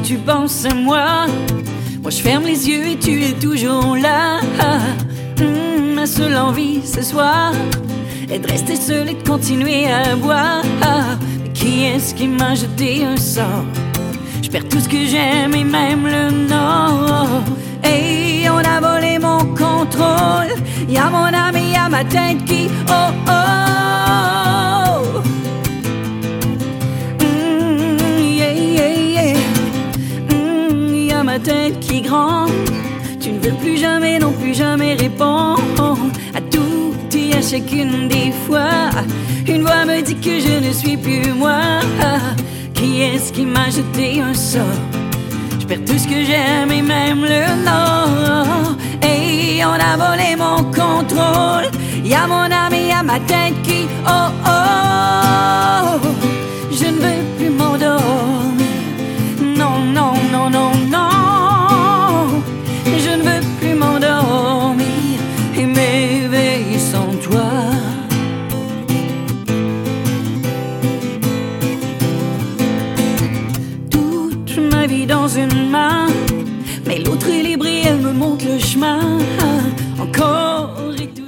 tu penses à moi. Moi je ferme les yeux et tu es toujours là. Ma seule envie ce soir est de rester seul et de continuer à boire. Mais qui est-ce qui m'a jeté un sort? Je perds tout ce que j'aime et même le nord. Et on a volé mon contrôle. Y'a mon âme et y'a ma tête qui oh oh. Y'a ma tête qui gronde. Tu ne veux plus jamais, non plus jamais répondre à tout et à chacune des fois. Une voix me dit que je ne suis plus moi. Qui est-ce qui m'a jeté un sort? Je perds tout ce que j'aime et même le nord. Et on a volé mon contrôle. Y'a mon âme et y'a ma tête qui oh oh. Je ne veux plus m'endormir. Non, non, non, non, non. Je ne veux plus m'endormir et m'éveiller sans toi. Toute ma vie dans une main, mais l'autre est libre et elle me montre le chemin. Encore et tout.